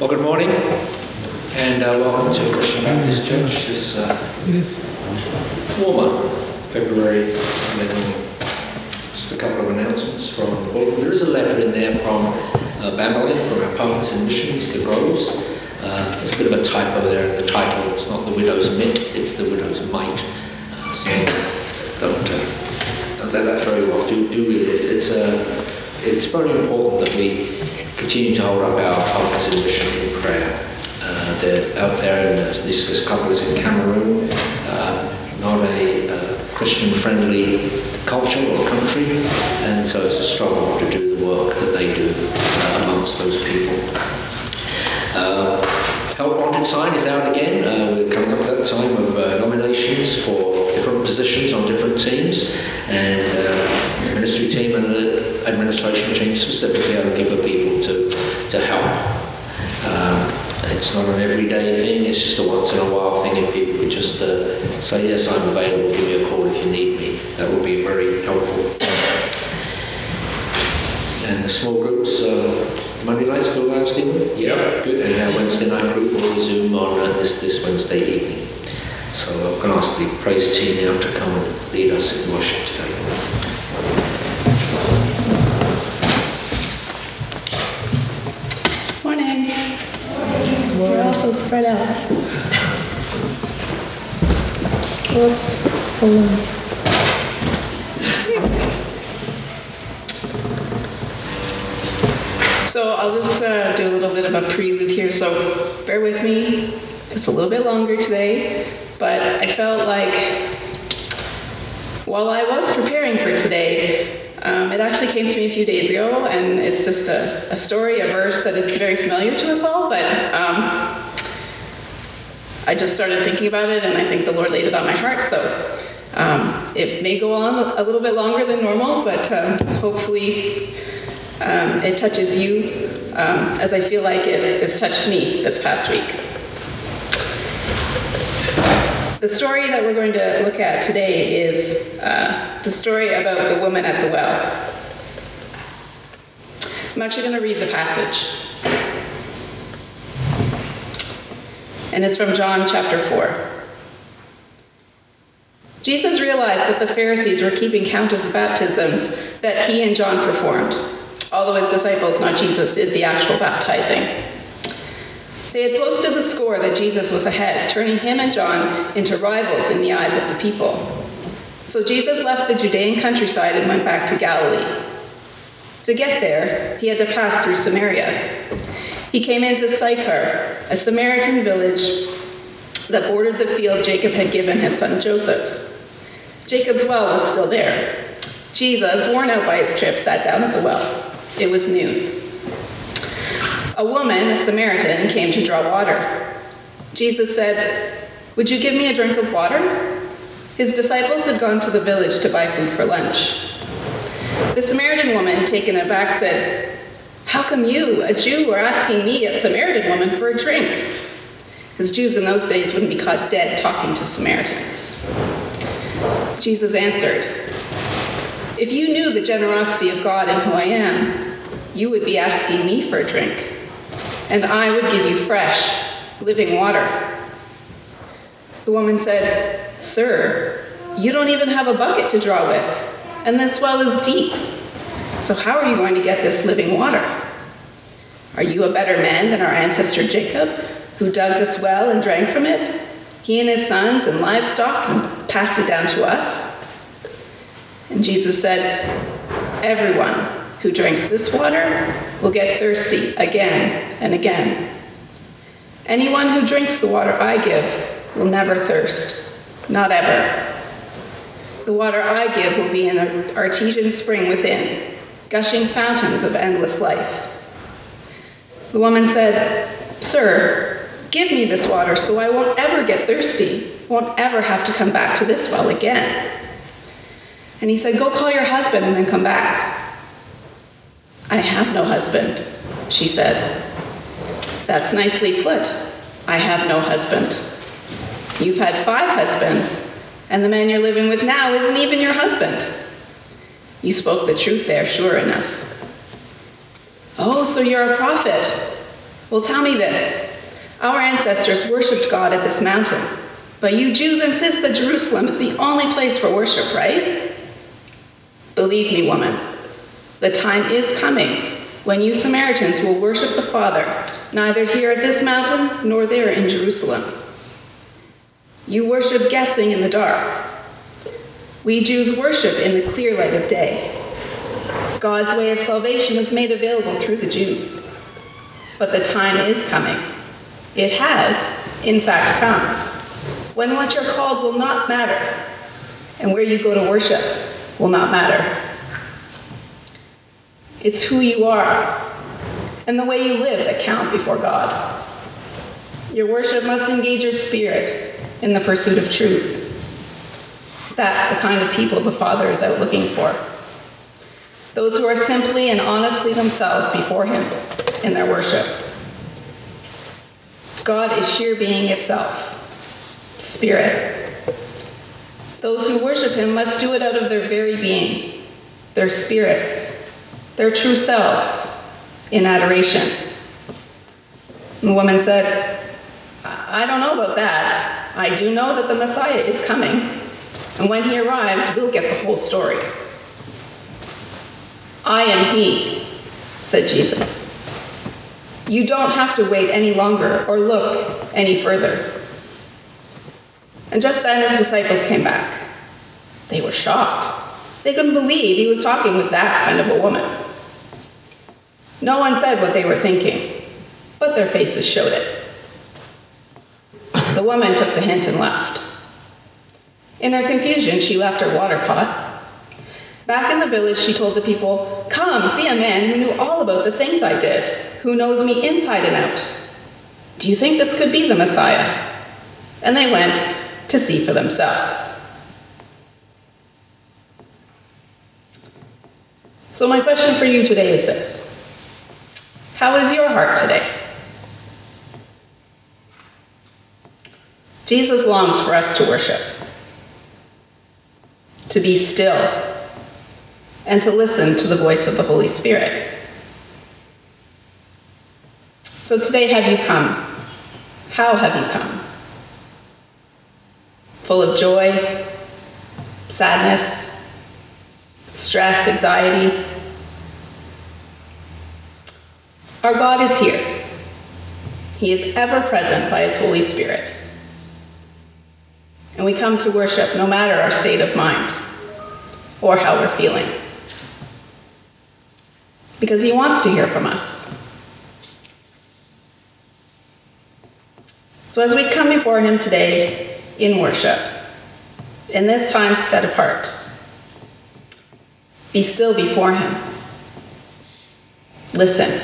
Well, good morning, and welcome to Christian Baptist Church this warmer February Sunday morning. Just a couple of announcements from the book. There is a letter in there from Bamberlin, from our partners in missions, the Groves. There's a bit of a typo there in the title. It's not the widow's mitt, it's the widow's mite. So don't let that throw you off. Do read it. It's very important that we continue to hold up our partners in mission in prayer. They're out there, and this couple is in Cameroon, not a Christian-friendly culture or country, and so it's a struggle to do the work that they do amongst those people. Help Wanted sign is out again. We're coming up to that time of nominations for different positions on different teams, and the ministry team and the administration team specifically are looking for people to help. It's not an everyday thing, it's just a once in a while thing. If people could just say, yes, I'm available, give me a call if you need me, that would be very helpful. And the small groups, Monday night still going, Stephen? Yep. Good. And our Wednesday night group will resume on this Wednesday evening. So I'm going to ask the praise team now to come and lead us in worship today. Morning. We're also spread out. Whoops. Hold on. So I'll just do a little bit of a prelude here, so bear with me. It's a little bit longer today, but I felt like while I was preparing for today, it actually came to me a few days ago, and it's just a story, a verse that is very familiar to us all, but I just started thinking about it, and I think the Lord laid it on my heart, so it may go on a little bit longer than normal, but hopefully it touches you as I feel like it has touched me this past week. The story that we're going to look at today is the story about the woman at the well. I'm actually going to read the passage. And it's from John chapter 4. Jesus realized that the Pharisees were keeping count of the baptisms that he and John performed, although his disciples, not Jesus, did the actual baptizing. They had posted the score that Jesus was ahead, turning him and John into rivals in the eyes of the people. So Jesus left the Judean countryside and went back to Galilee. To get there, he had to pass through Samaria. He came into Sychar, a Samaritan village that bordered the field Jacob had given his son Joseph. Jacob's well was still there. Jesus, worn out by his trip, sat down at the well. It was noon. A woman, a Samaritan, came to draw water. Jesus said, "Would you give me a drink of water?" His disciples had gone to the village to buy food for lunch. The Samaritan woman, taken aback, said, "How come you, a Jew, are asking me, a Samaritan woman, for a drink?" Because Jews in those days wouldn't be caught dead talking to Samaritans. Jesus answered, "If you knew the generosity of God and who I am, you would be asking me for a drink, and I would give you fresh, living water." The woman said, "Sir, you don't even have a bucket to draw with, and this well is deep. So how are you going to get this living water? Are you a better man than our ancestor Jacob, who dug this well and drank from it, he and his sons and livestock, and passed it down to us?" And Jesus said, "Everyone who drinks this water will get thirsty again and again. Anyone who drinks the water I give will never thirst, not ever. The water I give will be an artesian spring within, gushing fountains of endless life." The woman said, "Sir, give me this water so I won't ever get thirsty, won't ever have to come back to this well again." And he said, "Go call your husband and then come back." "I have no husband," she said. "That's nicely put. I have no husband. You've had 5 husbands, and the man you're living with now isn't even your husband. You spoke the truth there, sure enough." "Oh, so you're a prophet. Well, tell me this. Our ancestors worshipped God at this mountain, but you Jews insist that Jerusalem is the only place for worship, right? Believe me, woman, the time is coming when you Samaritans will worship the Father, neither here at this mountain nor there in Jerusalem. You worship guessing in the dark. We Jews worship in the clear light of day. God's way of salvation is made available through the Jews. But the time is coming. It has, in fact, come, when what you're called will not matter, and where you go to worship will not matter. It's who you are and the way you live that count before God. Your worship must engage your spirit in the pursuit of truth. That's the kind of people the Father is out looking for. Those who are simply and honestly themselves before him in their worship. God is sheer being itself, spirit. Those who worship him must do it out of their very being, their spirits, their true selves, in adoration. And the woman said, I don't know about that. I do know that the Messiah is coming, and when he arrives, we'll get the whole story. I am he, said Jesus. You don't have to wait any longer or look any further. And just then his disciples came back. They were shocked. They couldn't believe he was talking with that kind of a woman. No one said what they were thinking, but their faces showed it. The woman took the hint and left. In her confusion, she left her water pot. Back in the village, she told the people, "Come, see a man who knew all about the things I did, who knows me inside and out. Do you think this could be the Messiah?" And they went to see for themselves. So my question for you today is this. How is your heart today? Jesus longs for us to worship, to be still, and to listen to the voice of the Holy Spirit. So today, have you come? How have you come? Full of joy, sadness, stress, anxiety? Our God is here. He is ever present by his Holy Spirit. And we come to worship no matter our state of mind or how we're feeling. Because he wants to hear from us. So as we come before him today in worship, in this time set apart, be still before him. Listen.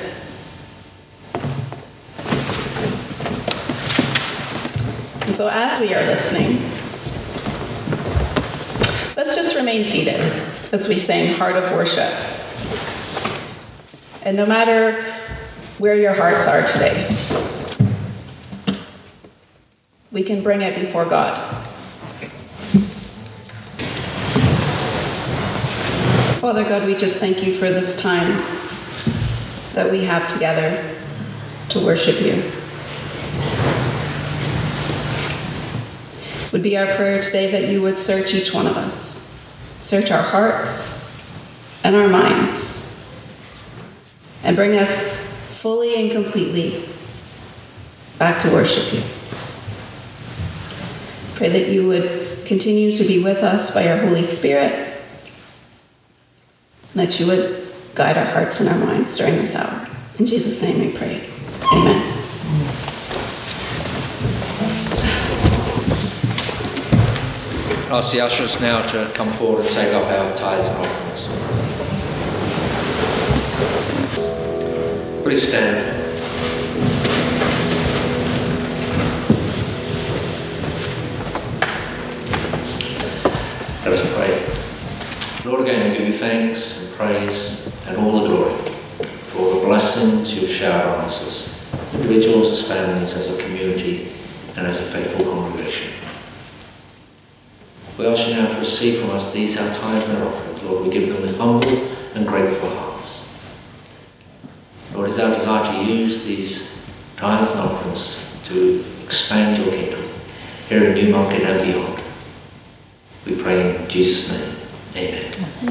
And so as we are listening, let's just remain seated as we sing Heart of Worship. And no matter where your hearts are today, we can bring it before God. Father God, we just thank you for this time that we have together to worship you. It would be our prayer today that you would search each one of us, search our hearts and our minds, and bring us fully and completely back to worship you. Pray that you would continue to be with us by your Holy Spirit, and that you would guide our hearts and our minds during this hour. In Jesus' name we pray. Amen. I'll ask the ushers now to come forward and take up our tithes and offerings. Please stand. Let us pray. Lord, again we give you thanks and praise and all the glory for all the blessings you've showered on us as individuals, as families, as a community, and as a faithful congregation. We ask you now to receive from us these our tithes and our offerings. Lord, we give them with humble and grateful hearts. Lord, it's our desire to use these tithes and offerings to expand your kingdom here in Newmarket and beyond. We pray in Jesus' name. Amen.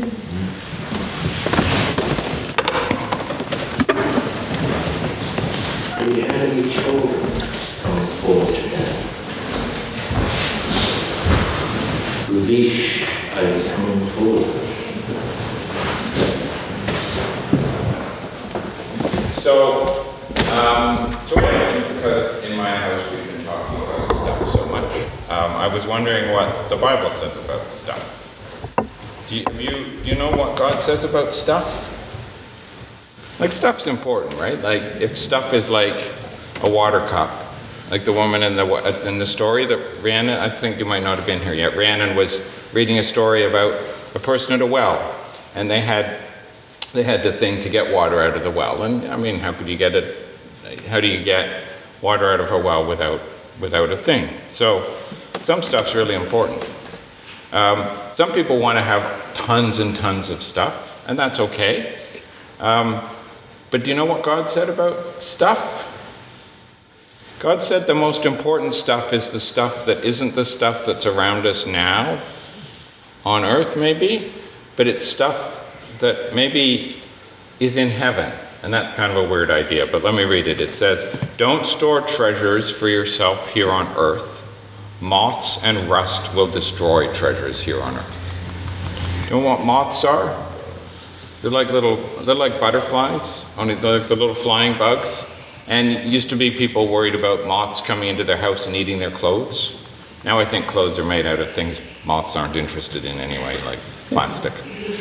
Do we have any children coming forward today? Ravish, are you coming forward? Because in my house we've been talking about stuff so much, I was wondering what the Bible says about stuff. Do you know what God says about stuff? Like, stuff's important, right? Like, if stuff is like a water cup, like the woman in the story that Rhiannon, I think you might not have been here yet, Rhiannon was reading a story about a person at a well, and they had the thing to get water out of the well. And I mean, how do you get water out of a well without a thing? So some stuff's really important. Some people want to have tons and tons of stuff, and that's okay. But do you know what God said about stuff? God said the most important stuff is the stuff that isn't the stuff that's around us now, on earth maybe, but it's stuff that maybe is in heaven. And that's kind of a weird idea, but let me read it. It says, "Don't store treasures for yourself here on earth. Moths and rust will destroy treasures here on earth." You know what moths are? They're like butterflies, only they're like the little flying bugs. And it used to be people worried about moths coming into their house and eating their clothes. Now I think clothes are made out of things moths aren't interested in anyway, like plastic.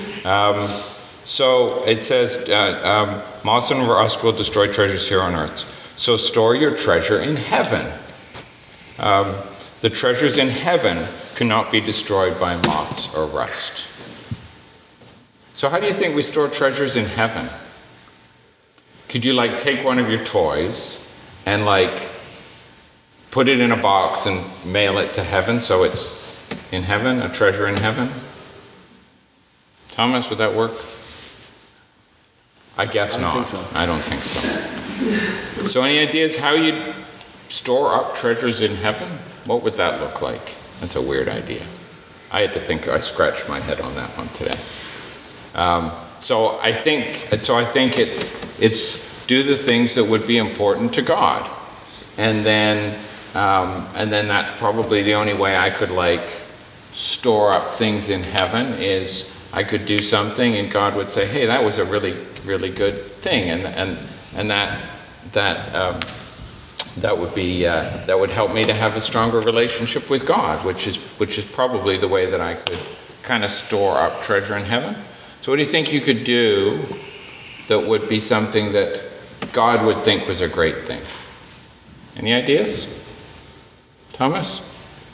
So it says, moths and rust will destroy treasures here on earth. So store your treasure in heaven. The treasures in heaven cannot be destroyed by moths or rust. So how do you think we store treasures in heaven? Could you take one of your toys and put it in a box and mail it to heaven so it's in heaven, a treasure in heaven? Thomas, would that work? I guess not. I don't think so. So any ideas how you'd store up treasures in heaven? What would that look like? That's a weird idea. I scratched my head on that one today. So I think it's do the things that would be important to God. And then that's probably the only way I could store up things in heaven is I could do something and God would say, hey, that was a really, really good thing. And that would help me to have a stronger relationship with God, which is probably the way that I could kind of store up treasure in heaven. So what do you think you could do that would be something that God would think was a great thing? Any ideas? Thomas?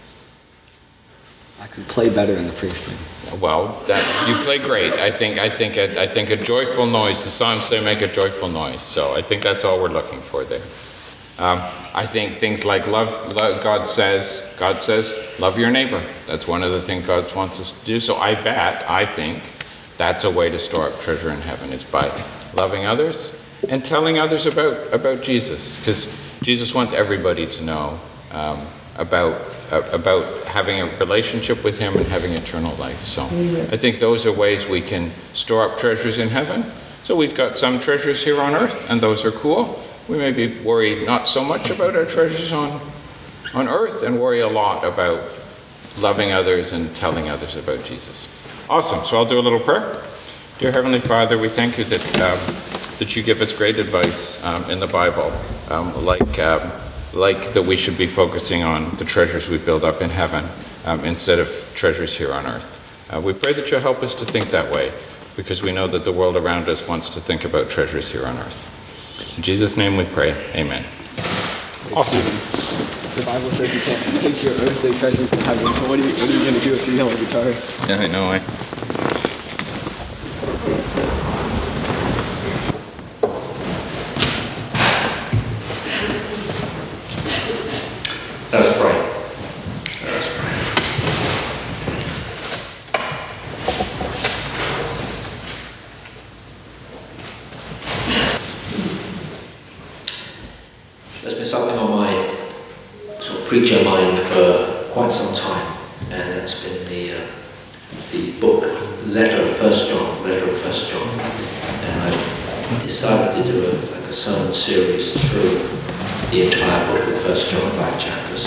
I could play better in the praise team. Well, you play great. I think a joyful noise. The Psalms say make a joyful noise. So I think that's all we're looking for there. I think things like love. God says, love your neighbor. That's one of the things God wants us to do. So I think that's a way to store up treasure in heaven is by loving others and telling others about Jesus, because Jesus wants everybody to know about having a relationship with him and having eternal life. So I think those are ways we can store up treasures in heaven. So we've got some treasures here on earth, and those are cool. We may be worried not so much about our treasures on earth and worry a lot about loving others and telling others about Jesus. Awesome. So I'll do a little prayer. Dear Heavenly Father, we thank you that you give us great advice in the Bible, like that we should be focusing on the treasures we build up in heaven instead of treasures here on earth. We pray that you'll help us to think that way, because we know that the world around us wants to think about treasures here on earth. In Jesus' name we pray. Amen. Awesome. The Bible says you can't take your earthly treasures to heaven. So what are you going to do if you yell a guitar? Yeah, I know. Let us pray. Let us pray. There's been something on my sort of preacher mind for quite some time, and that's been the book, letter of 1 John, and I decided to do a sermon series through the entire book of 1 John, 5 chapters.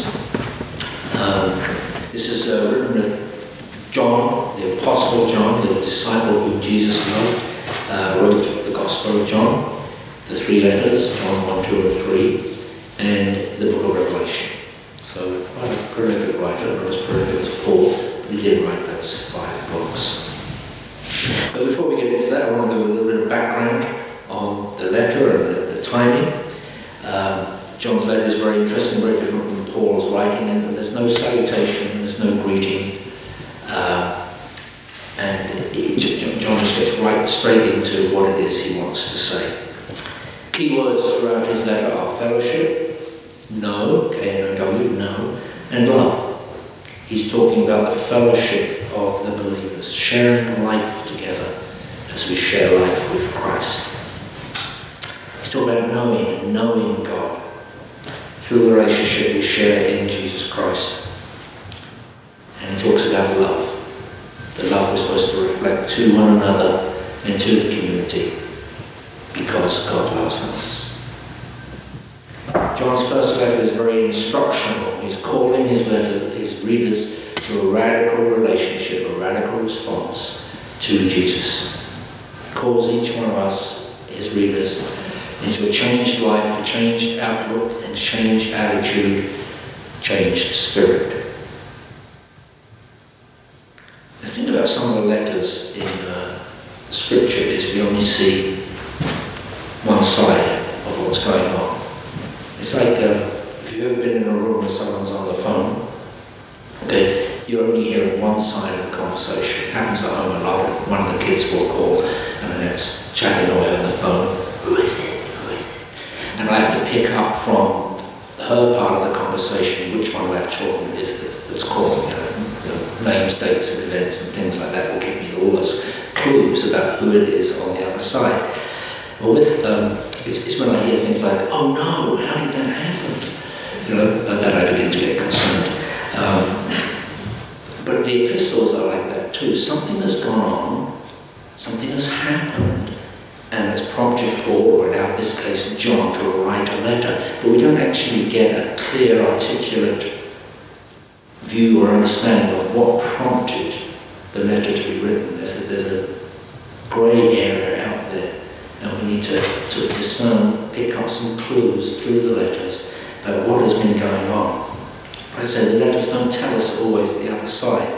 This is written with John, the Apostle John, the disciple whom Jesus loved, wrote the Gospel of John, the 3 letters, John 1, 2, and 3, and the book of Revelation. So quite a prolific writer, not as prolific as Paul, but he did write those 5 books. But before we get into that, I want to do a little bit of background on the letter and the timing. John's letter is very interesting, very different from Paul's writing, and there's no salutation, there's no greeting, and John just gets right straight into what it is he wants to say. Key words throughout his letter are fellowship, know, K-N-O-W, know, and love. He's talking about the fellowship of the believers, sharing life together as we share life with Christ. He's talking about knowing God through the relationship we share in Jesus Christ. And he talks about love, the love we're supposed to reflect to one another and to the community because God loves us. John's first letter is very instructional. He's calling his readers to a radical relationship, a radical response to Jesus. He calls each one of us, his readers, into a changed life, a changed outlook, and changed attitude, changed spirit. The thing about some of the letters in Scripture is we only see one side of what's going on. It's like if you've ever been in a room where someone's on the phone, okay, you're only hearing one side of the conversation. It happens at home a lot. One of the kids will call and then it's chatting away on the phone. Who is it? And I have to pick up from her part of the conversation which one of our children is that's calling. The names, dates, and events, and things like that will give me all those clues about who it is on the other side. Well, with it's when I hear things like, "Oh no, how did that happen?" That I begin to get concerned. But the epistles are like that too. Something has gone on, something has happened, and it's prompted Paul, or in this case John, to write a letter. But we don't actually get a clear, articulate view or understanding of what prompted the letter to be written. There's a grey area out there, and we need to discern, pick up some clues through the letters about what has been going on. Like I said, the letters don't tell us always the other side.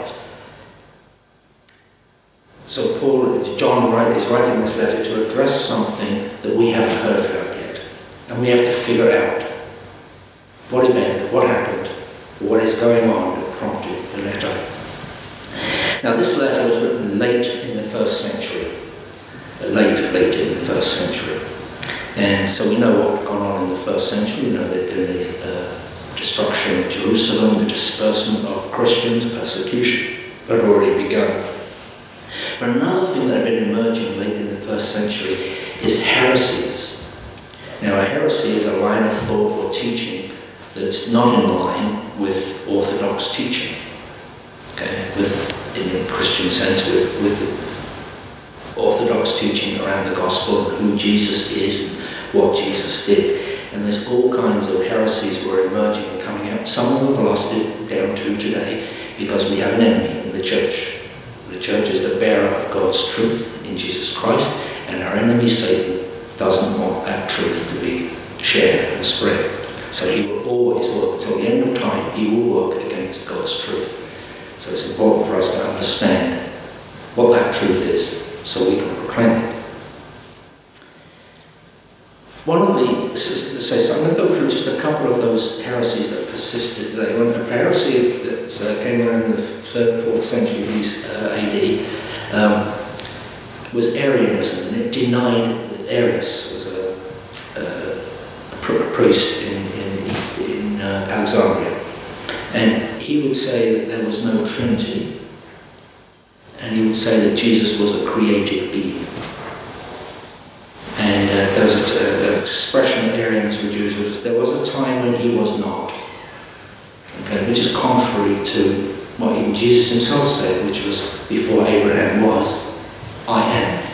So John is writing this letter to address something that we haven't heard about yet. And we have to figure out what event, what happened, what is going on that prompted the letter. Now this letter was written late in the 1st century. Late in the 1st century. And so we know what had gone on in the 1st century. We know there'd been the destruction of Jerusalem, the disbursement of Christians, persecution had already begun. But another thing that had been emerging late in the 1st century is heresies. Now a heresy is a line of thought or teaching that's not in line with orthodox teaching. Okay, in the Christian sense, with the orthodox teaching around the gospel, who Jesus is and what Jesus did. And there's all kinds of heresies were emerging and coming out. Some of them have lasted down to today because we have an enemy in the church. The church is the bearer of God's truth in Jesus Christ, and our enemy, Satan, doesn't want that truth to be shared and spread. So he will always work, until the end of time, he will work against God's truth. So it's important for us to understand what that truth is, so we can proclaim it. So I'm going to go through just a couple of those heresies that persisted today. One heresy that came around in the 3rd, 4th century AD was Arianism, and it denied that Arius was a priest in Alexandria. And he would say that there was no Trinity, and he would say that Jesus was a created being. And there was an expression that Arians would Jews was there was a time when he was not. Okay, which is contrary to what even Jesus himself said, which was before Abraham was, I am.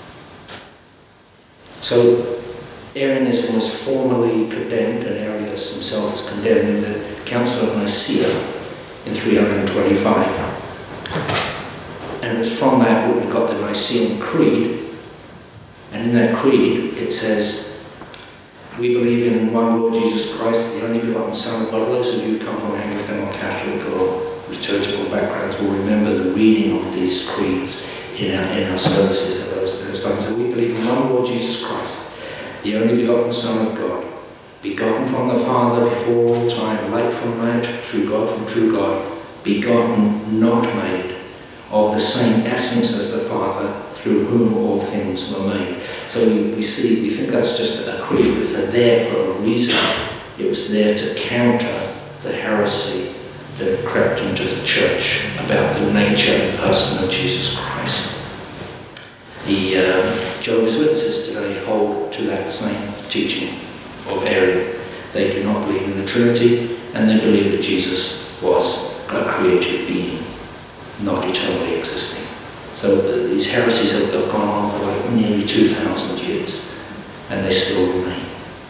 So Arianism was formally condemned, and Arius himself was condemned in the Council of Nicaea in 325. And it was from that we got the Nicene Creed. And in that creed it says, we believe in one Lord Jesus Christ, the only begotten Son of God. Those of you who come from Anglican or Catholic or liturgical backgrounds will remember the reading of these creeds in our services at those times. And we believe in one Lord Jesus Christ, the only begotten Son of God, begotten from the Father before all time, light from light, true God from true God, begotten, not made, of the same essence as the Father, through whom all things were made. So we think that's just a creed. It's there for a reason. It was there to counter the heresy that crept into the church about the nature and person of Jesus Christ. The Jehovah's Witnesses today hold to that same teaching of Arian. They do not believe in the Trinity, and they believe that Jesus was a created being, not eternally existing. So these heresies have gone on for like nearly 2,000 years, and they still remain.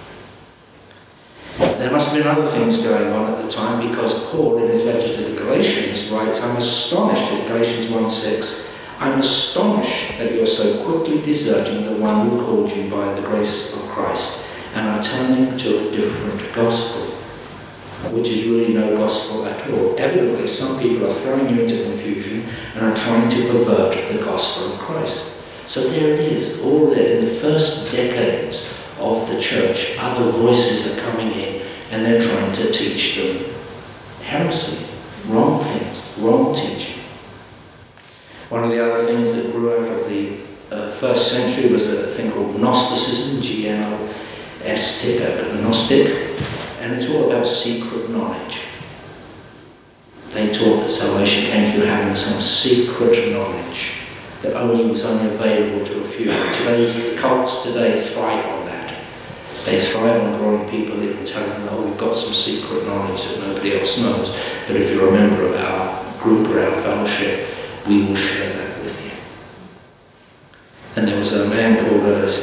There must have been other things going on at the time, because Paul, in his letter to the Galatians, writes, I'm astonished, in Galatians 1:6, I'm astonished that you're so quickly deserting the one who called you by the grace of Christ and are turning to a different gospel, which is really no gospel at all. Evidently, some people are throwing you into confusion and are trying to pervert the gospel of Christ. So there it is, all there in the first decades of the church. Other voices are coming in and they're trying to teach them heresy, wrong things, wrong teaching. One of the other things that grew out of the first century was a thing called Gnosticism, G-N-O-S-T, Gnostic. And it's all about secret knowledge. They taught that salvation came through having some secret knowledge that was only available to a few. The cults today thrive on that. They thrive on drawing people in and telling them, oh, we've got some secret knowledge that nobody else knows. But if you're a member of our group or our fellowship, we will share that with you. And there was a man called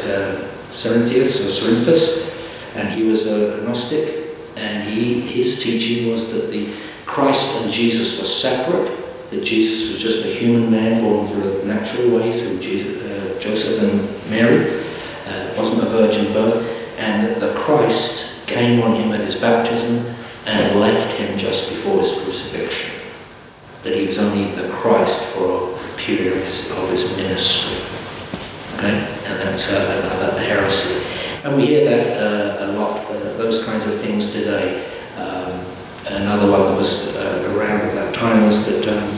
Cerinthus, and he was a Gnostic. And his teaching was that the Christ and Jesus were separate, that Jesus was just a human man born through a natural way through Joseph and Mary, wasn't a virgin birth, and that the Christ came on him at his baptism and left him just before his crucifixion. That he was only the Christ for a period of his ministry. Okay? And that's another heresy. And we hear that a lot, those kinds of things today. Another one that was around at that time was that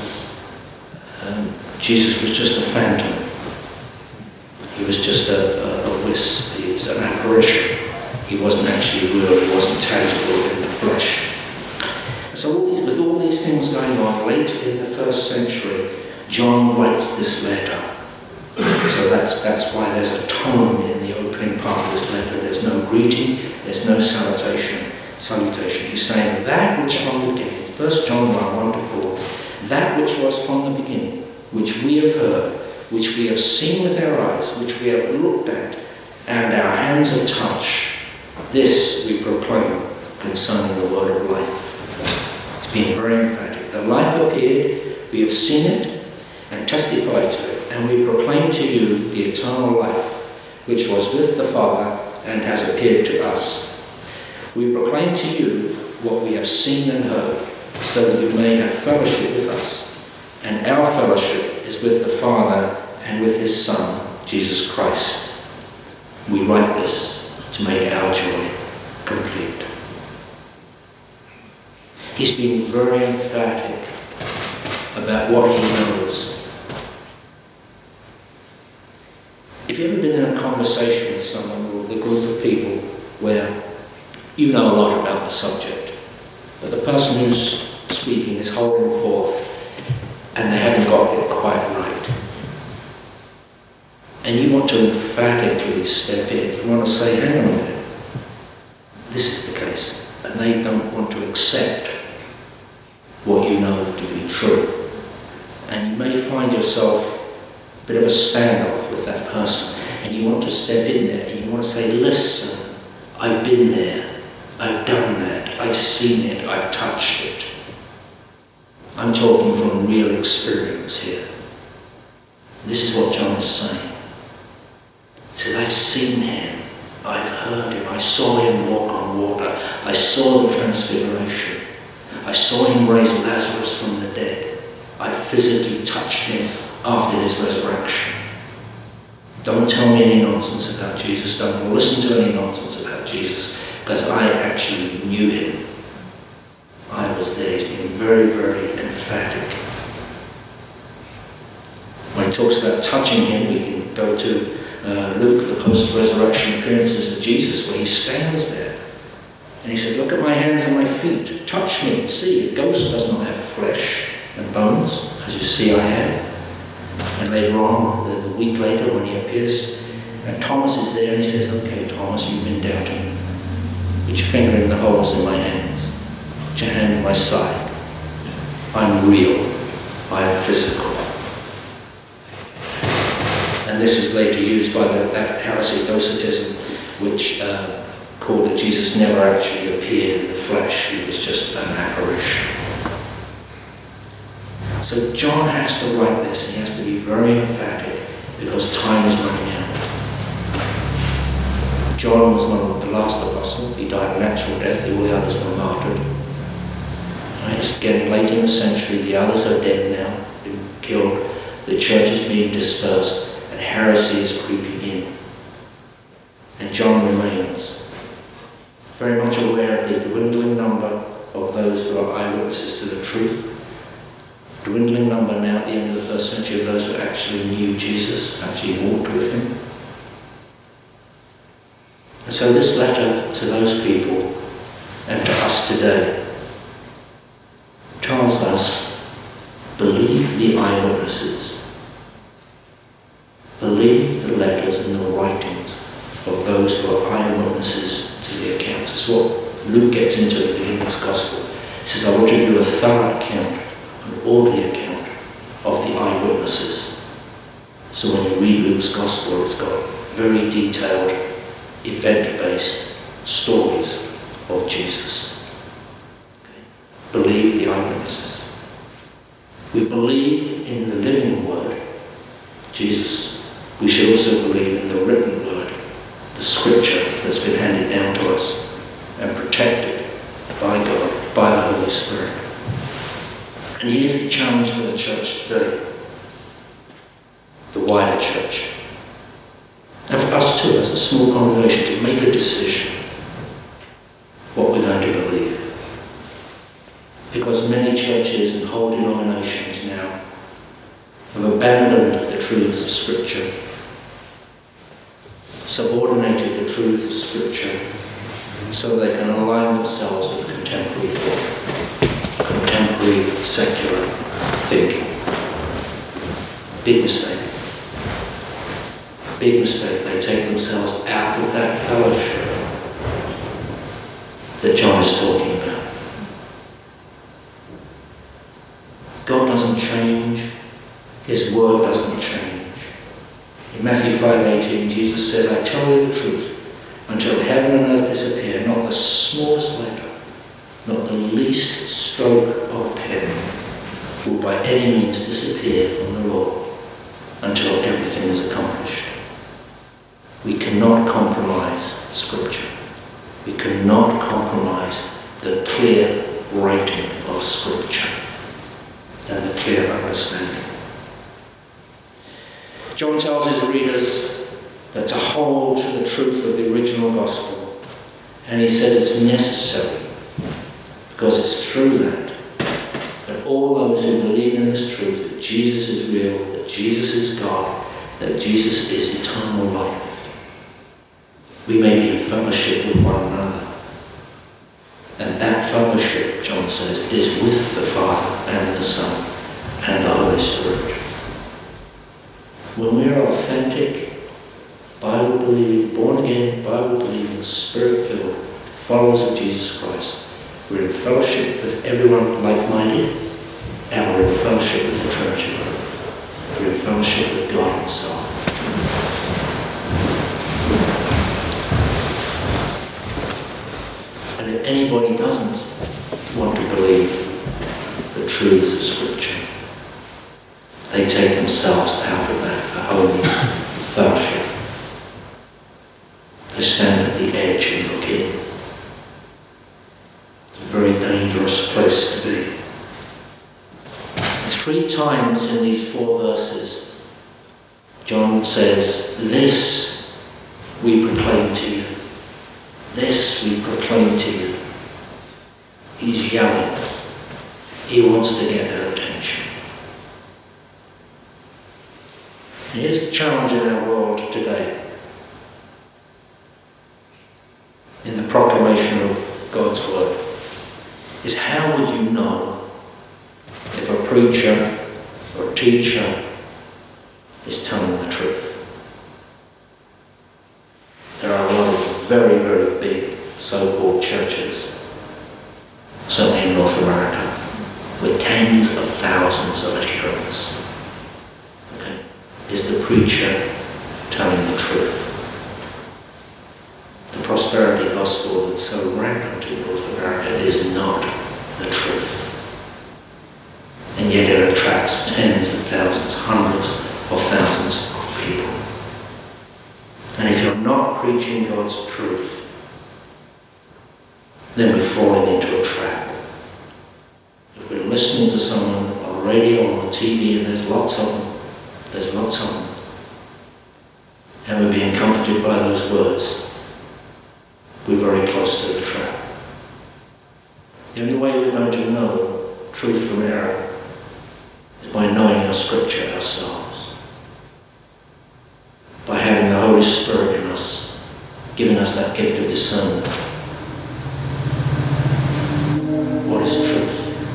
Jesus was just a phantom. He was just a wisp. He was an apparition. He wasn't actually real. He wasn't tangible in the flesh. So with all these things going on, late in the first century, John writes this letter. So that's why there's a tone in the opening part of this letter. There's no greeting, there's no salutation. He's saying that which from the beginning, 1 John 1:1-4, that which was from the beginning, which we have heard, which we have seen with our eyes, which we have looked at, and our hands have touched, this we proclaim concerning the word of life. It's been very emphatic. The life appeared, we have seen it, and testified to it. And we proclaim to you the eternal life, which was with the Father and has appeared to us. We proclaim to you what we have seen and heard, so that you may have fellowship with us. And our fellowship is with the Father and with his Son, Jesus Christ. We write this to make our joy complete. He's been very emphatic about what he knows. If you've ever been in a conversation with someone or with a group of people where you know a lot about the subject, but the person who's speaking is holding forth and they haven't got it quite right, and you want to emphatically step in, you want to say, hang on a minute, yourself a bit of a standoff with that person, and you want to step in there and you want to say, listen, I've been there, I've done that, I've seen it, I've touched it. I'm talking from real experience here. This is what John is saying. He says, I've seen him, I've heard him, I saw him walk on water, I saw the transfiguration, I saw him raise Lazarus from the dead, I physically touched him after his resurrection. Don't tell me any nonsense about Jesus, don't listen to any nonsense about Jesus, because I actually knew him. I was there. He's been very, very emphatic. When he talks about touching him, we can go to Luke, the post-resurrection appearances of Jesus, where he stands there and he says, look at my hands and my feet, touch me and see. A ghost does not have flesh and bones, as you see I have. And later on, a week later, when he appears, and Thomas is there and he says, okay, Thomas, you've been doubting. Put your finger in the holes in my hands. Put your hand in my side. I'm real. I'm physical. And this was later used by that heresy, Docetism, which called that Jesus never actually appeared in the flesh. He was just an apparition. So John has to write this. He has to be very emphatic because time is running out. John was one of the last apostles. He died a natural death. All the others were martyred. It's getting late in the century. The others are dead now, been killed. The church is being dispersed, and heresy is creeping in. And John remains very much aware of the dwindling number of those who are eyewitnesses to the truth. Dwindling number now at the end of the first century of those who actually knew Jesus, actually walked with him. And so this letter to those people and to us today tells us, believe the eyewitnesses. Believe the letters and the writings of those who are eyewitnesses to the accounts. That's what Luke gets into at the beginning of his gospel. He says, I want to give you a thorough account, an orderly account of the eyewitnesses. So when you read Luke's gospel, it's got very detailed, event-based stories of Jesus. Okay. Believe the eyewitnesses. We believe in the living word, Jesus. We should also believe in the written word, the scripture that's been handed down to us and protected by God, by the Holy Spirit. And here's the challenge for the church today, the wider church. And for us too, as a small congregation, to make a decision what we're going to believe. Because many churches and whole denominations now have abandoned the truths of Scripture, subordinated the truths of Scripture so they can align themselves with contemporary thought, contemporary secular thinking. Big mistake. Big mistake. They take themselves out of that fellowship that John is talking about. God doesn't change. His word doesn't change. In Matthew 5:18, Jesus says, I tell you the truth, until heaven and earth disappear, not the smallest letter, not the least stroke of a pen will by any means disappear from the law until everything is accomplished. We cannot compromise Scripture. We cannot compromise the clear writing of Scripture and the clear understanding. John tells his readers that to hold to the truth of the original gospel, and he says it's necessary because it's through that all those who believe in this truth, that Jesus is real, that Jesus is God, that Jesus is eternal life, we may be in fellowship with one another. And that fellowship, John says, is with the Father and the Son and the Holy Spirit. When we are authentic, Bible-believing, born-again, Bible-believing, Spirit-filled followers of Jesus Christ, we're in fellowship with everyone like-minded, and we're in fellowship with the Trinity. We're in fellowship with God himself. And if anybody doesn't want to believe the truths of Scripture, they take themselves out of that for holy fellowship. They stand at the edge and look in. It's a very dangerous place to be. 3 times in these 4 verses, John says, "This we proclaim to you. This we proclaim to you." He's yelling. He wants to get their attention. And here's the challenge in our world today. In the proclamation of God's word, is how would you know if a preacher or a teacher is telling the truth? There are a lot of very, very big so-called churches, certainly in North America, with tens of thousands of adherents. Okay. Is the preacher telling the truth? The prosperity gospel that's so rampant in North America is not the truth. And yet it attracts tens of thousands, hundreds of thousands of people. And if you're not preaching God's truth, then we're falling into a trap. If we're listening to someone on radio or on TV, and there's lots of them, and we're being comforted by those words, we're very close to the trap. The only way we're going to know truth from error is by knowing our Scripture ourselves, by having the Holy Spirit in us, giving us that gift of discernment. What is truth?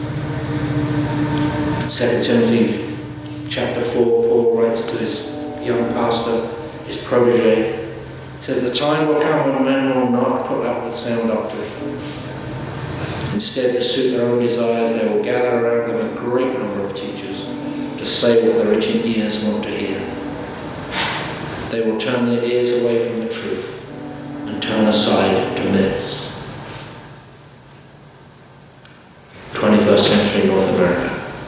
2 Timothy chapter 4, Paul writes to his young pastor, his protege, says, "The time will come when men will not put up with sound doctrine. Instead, to suit their own desires, they will gather around them a great number of teachers to say what their itching ears want to hear. They will turn their ears away from the truth and turn aside to myths." 21st century North America.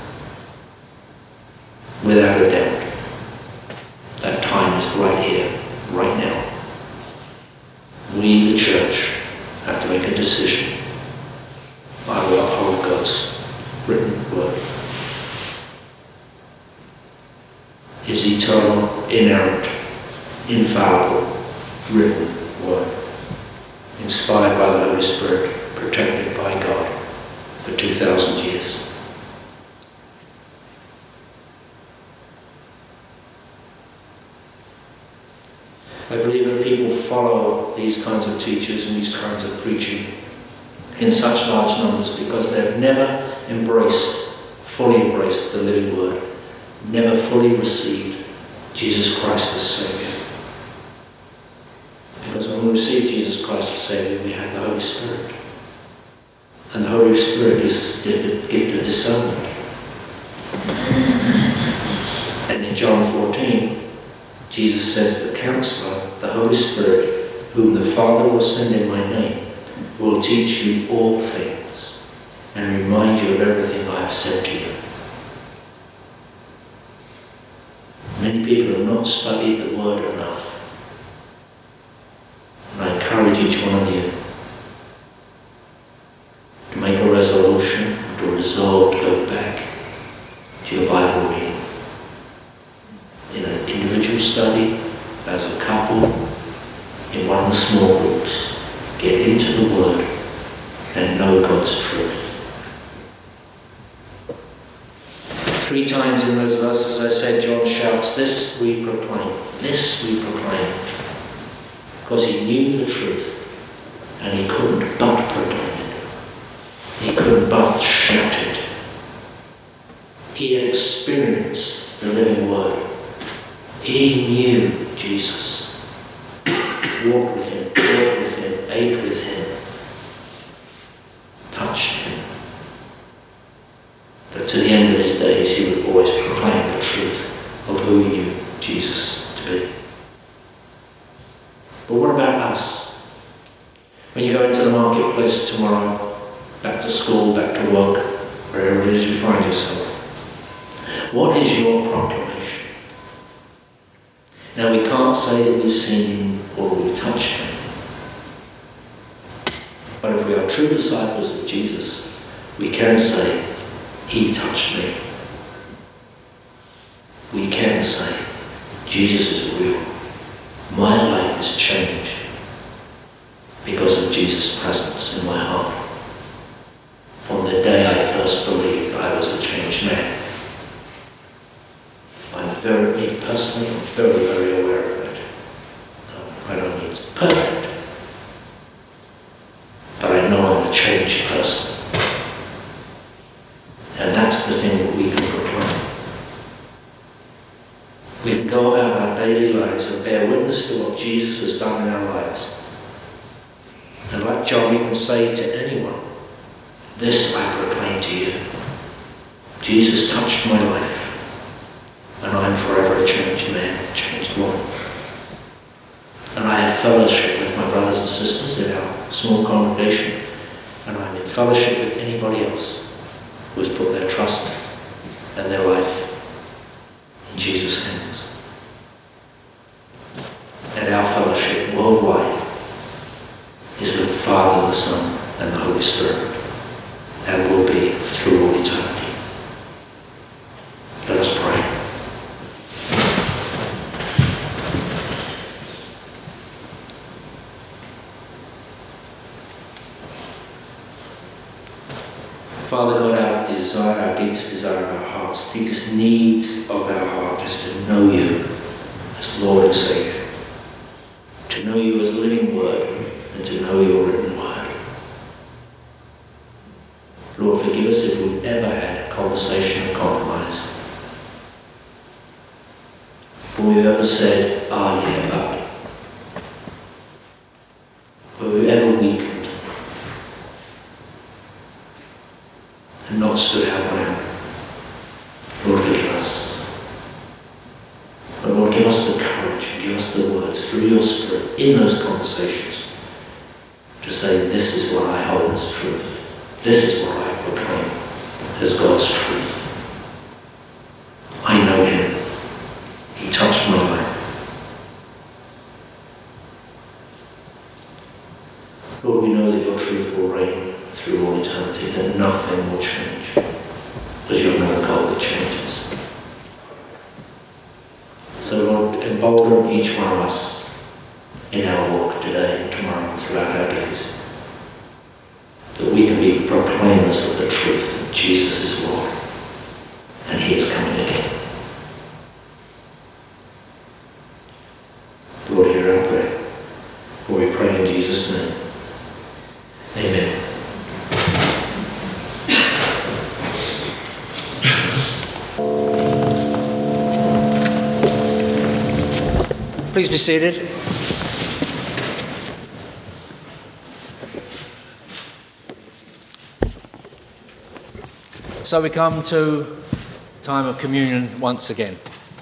Without a doubt, that time is right here, right now. We, the church, have to make a decision. I will uphold God's written word. His eternal, inerrant, infallible, written word, inspired by the Holy Spirit, protected by God for 2,000 years. I believe that people follow these kinds of teachers and these kinds of preaching in such large numbers because they've never fully embraced the living word, never fully received Jesus Christ as Saviour. Because when we receive Jesus Christ as Saviour, we have the Holy Spirit. And the Holy Spirit gives us the gift of discernment. And in John 14, Jesus says, "The Counselor, the Holy Spirit, whom the Father will send in my name, will teach you all things and remind you of everything I have said to you." Many people have not studied the Word enough. And I encourage each one of you to make a resolution, to resolve to go back to your Bible reading. In an individual study, as a couple, in one of the small groups. Get into the Word and know God's truth. 3 times in those verses I said, John shouts, "This we proclaim, this we proclaim." Because he knew the truth and he couldn't but proclaim it. He couldn't but shout it. He had experienced the living Word. He knew Jesus. Walked with him, talked with him, ate with him, touched him. That to the end of his days he would always proclaim the truth of When you go into the marketplace tomorrow, back to school, back to work, wherever it is you find yourself, what is your proclamation? Now, we can't say that we've seen him or we've touched him. But if we are true disciples of Jesus, we can say, he touched me. We can say, Jesus is real. My life is changed because of Jesus' presence in my heart. From the day I first believed, I was a changed man. Me personally, I'm very, very aware of that. I don't mean it's perfect, but I know I'm a changed person. And that's the thing that we can proclaim. We can go about our daily lives and bear witness to what Jesus has done in our lives. And like John, we can say to anyone, this I proclaim to you. Jesus touched my life. And I'm forever a changed man, a changed woman. And I have fellowship with my brothers and sisters in our small congregation, and I'm in fellowship with anybody else who has put their trust and their life in Jesus' hands. And our fellowship worldwide is with the Father, the Son, and the Holy Spirit, and will be through all eternity. Let us pray. Father God, our desire, our deepest desire of our hearts, deepest needs of our heart is to know you as Lord and Saviour, to know you as living word, and to know your written word. Lord, forgive us if we've ever had a conversation of compromise. When we've ever said, yeah, but. When we've ever weakened and not stood our ground. Lord, forgive us. But Lord, give us the courage and give us the words through your Spirit in those conversations to say, this is what I hold as truth. This is what I proclaim as God's truth. I know him. He touched my life. Lord, we know that your truth will reign through all eternity, that nothing will change, because you're not a God that changes. So Lord, embolden each one of us in our walk today and tomorrow and throughout our days, that we can be proclaimers of the truth that Jesus is Lord, and he is coming again. Lord, hear our prayer, for we pray in Jesus' name. Amen. Please be seated. So we come to time of communion once again.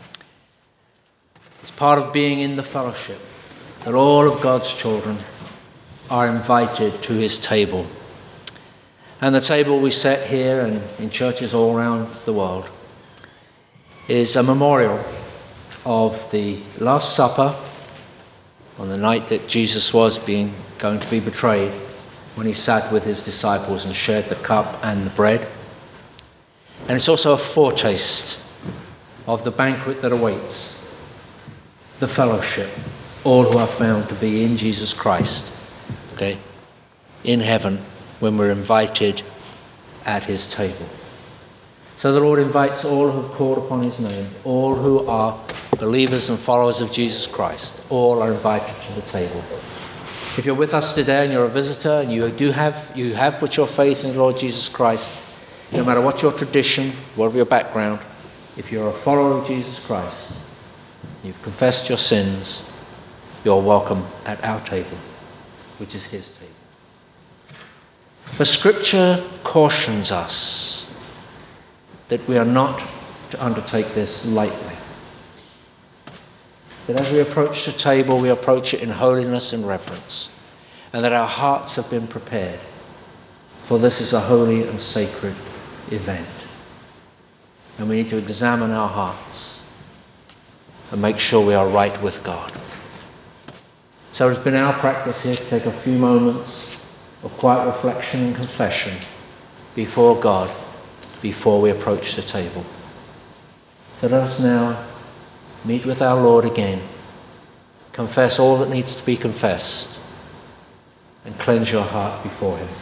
It's part of being in the fellowship that all of God's children are invited to his table. And the table we set here and in churches all around the world is a memorial of the Last Supper on the night that Jesus was going to be betrayed, when he sat with his disciples and shared the cup and the bread. And it's also a foretaste of the banquet that awaits, the fellowship, all who are found to be in Jesus Christ, in heaven, when we're invited at his table. So the Lord invites all who have called upon his name, all who are believers and followers of Jesus Christ, all are invited to the table. If you're with us today and you're a visitor and you have put your faith in the Lord Jesus Christ, no matter what your tradition, whatever your background, if you're a follower of Jesus Christ, you've confessed your sins, you're welcome at our table, which is his table. The scripture cautions us that we are not to undertake this lightly. That as we approach the table, we approach it in holiness and reverence. and that our hearts have been prepared, for this is a holy and sacred event. And we need to examine our hearts and make sure we are right with God. So it's been our practice here to take a few moments of quiet reflection and confession before God before we approach the table. So let us now meet with our Lord again, confess all that needs to be confessed, and cleanse your heart before him.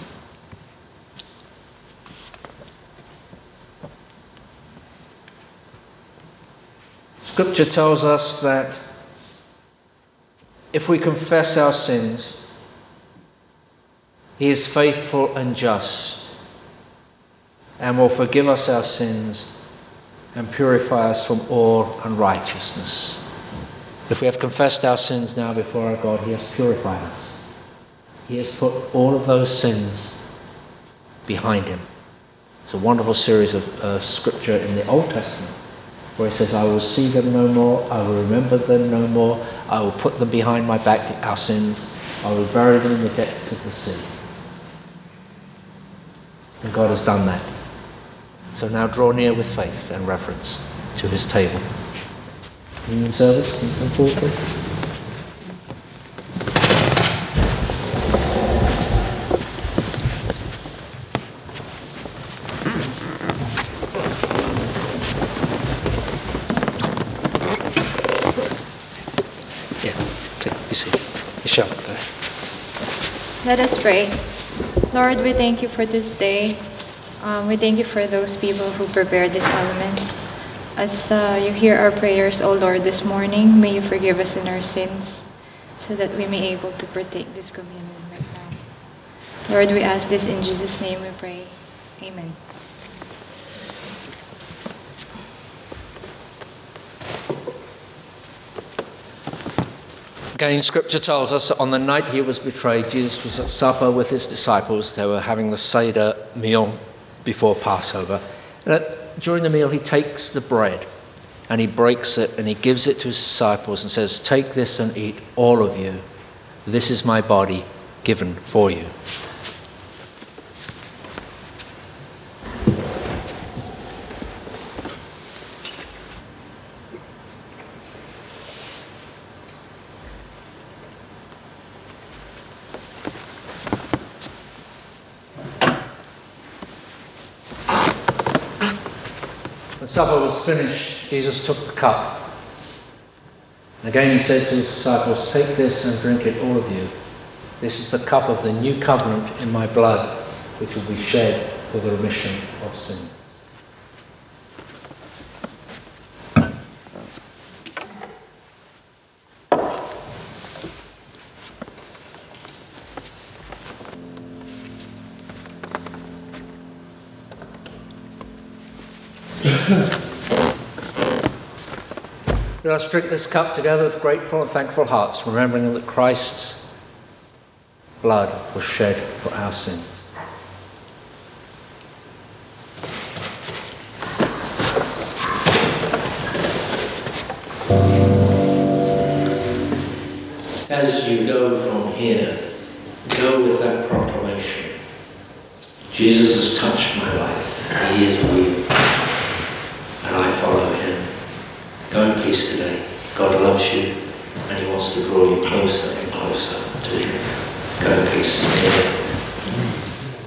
Scripture tells us that if we confess our sins, he is faithful and just and will forgive us our sins and purify us from all unrighteousness. If we have confessed our sins now before our God, he has purified us. He has put all of those sins behind him. It's a wonderful series of scripture in the Old Testament where he says, I will see them no more, I will remember them no more, I will put them behind my back, our sins, I will bury them in the depths of the sea. And God has done that. So now draw near with faith and reverence to his table. Communion service, can you come forward, please? Let us pray. Lord, we thank you for this day. We thank you for those people who prepared this element. As you hear our prayers, O Lord, this morning, may you forgive us in our sins so that we may be able to partake this communion right now. Lord, we ask this in Jesus' name we pray. Amen. Again, Scripture tells us that on the night he was betrayed, Jesus was at supper with his disciples. They were having the Seder meal before Passover. And during the meal, he takes the bread and he breaks it and he gives it to his disciples and says, take this and eat, all of you. This is my body given for you. Supper was finished, Jesus took the cup. And again he said to his disciples, take this and drink it, all of you. This is the cup of the new covenant in my blood, which will be shed for the remission of sins. Let us drink this cup together with grateful and thankful hearts, remembering that Christ's blood was shed for our sins. As you go from here, go with that proclamation. Jesus has touched my life. He is real. And I follow him. Go in peace today. God loves you and he wants to draw you closer and closer to him. Go in peace. Amen.